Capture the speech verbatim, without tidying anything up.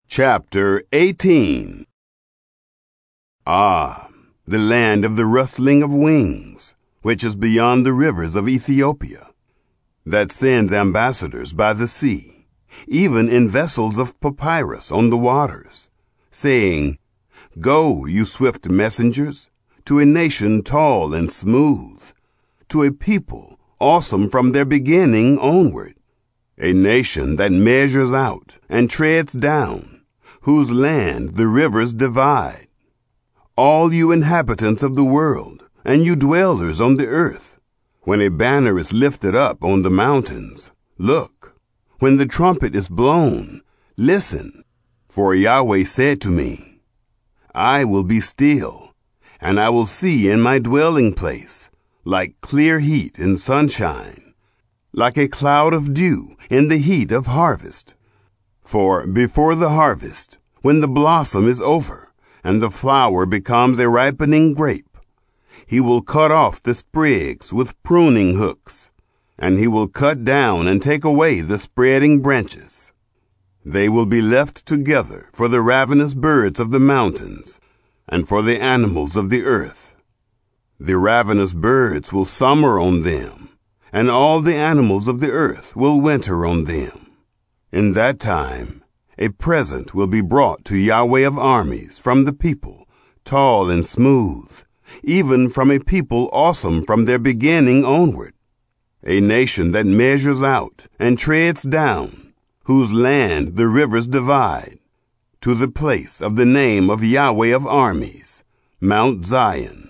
Chapter eighteen. Ah, the land of the rustling of wings, which is beyond the rivers of Ethiopia, that sends ambassadors by the sea, even in vessels of papyrus on the waters, saying, Go, you swift messengers, to a nation tall and smooth, to a people awesome from their beginning onward, a nation that measures out and treads down, whose land the rivers divide. All you inhabitants of the world, and you dwellers on the earth, when a banner is lifted up on the mountains, look. When the trumpet is blown, listen. For Yahweh said to me, I will be still, and I will see in my dwelling place, like clear heat in sunshine, like a cloud of dew in the heat of harvest. For before the harvest, when the blossom is over, and the flower becomes a ripening grape, he will cut off the sprigs with pruning hooks, and he will cut down and take away the spreading branches. They will be left together for the ravenous birds of the mountains, and for the animals of the earth. The ravenous birds will summer on them, and all the animals of the earth will winter on them. In that time, a present will be brought to Yahweh of armies from the people, tall and smooth, even from a people awesome from their beginning onward, a nation that measures out and treads down, whose land the rivers divide, to the place of the name of Yahweh of armies, Mount Zion.